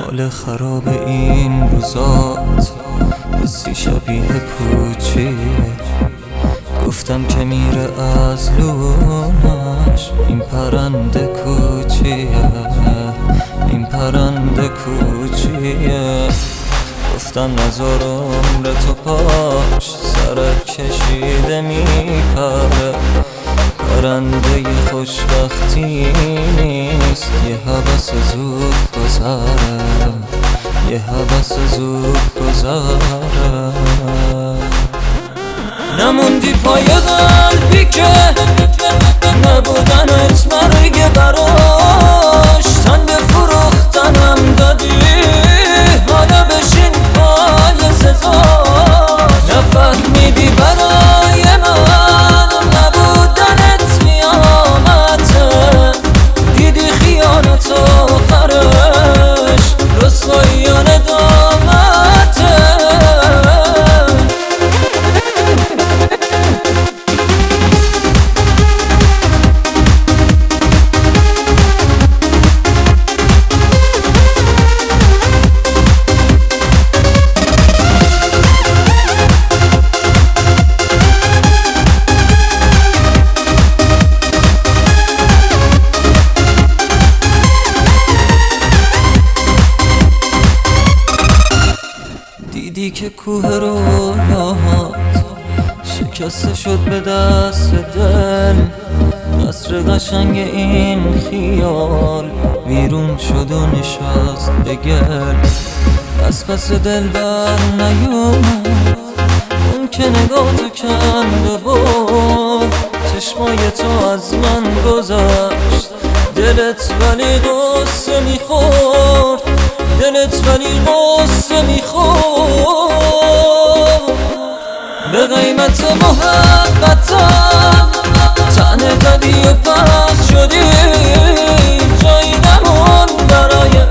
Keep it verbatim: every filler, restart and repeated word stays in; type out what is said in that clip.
حال خراب این روزات حسی شبیه پوچیه. گفتم که میره از لونش این پرنده کوچیه، این پرنده کوچیه. گفتم نزار عمر تو پاش سرک کشیده میپره. پرنده خوشبختی نیست، یه حبس زود گذره، یه حبس زود گذره. نموندی پای قلبی که نبودنت مرگ براش. تن به فروختنم دادی حالا بشین پای سزا. نفهمیدی برای من نبودنت قیامته. دیدی خیانت آخرش رسوایی و ندامته. دیدی که کوه رویاهات شکسته شد به دست دل. قصر قشنگ این خیال ویرون شد و نشست به گل. از پس دل بر نیومد اون که نگاه تو کند و برد. چشمای تو از من گذشت دلت ولی غصه میخورد، دلت ولی غصه میخورد. به قیمت محبتم طعنه زدی و پس شدی. جایی نمون برای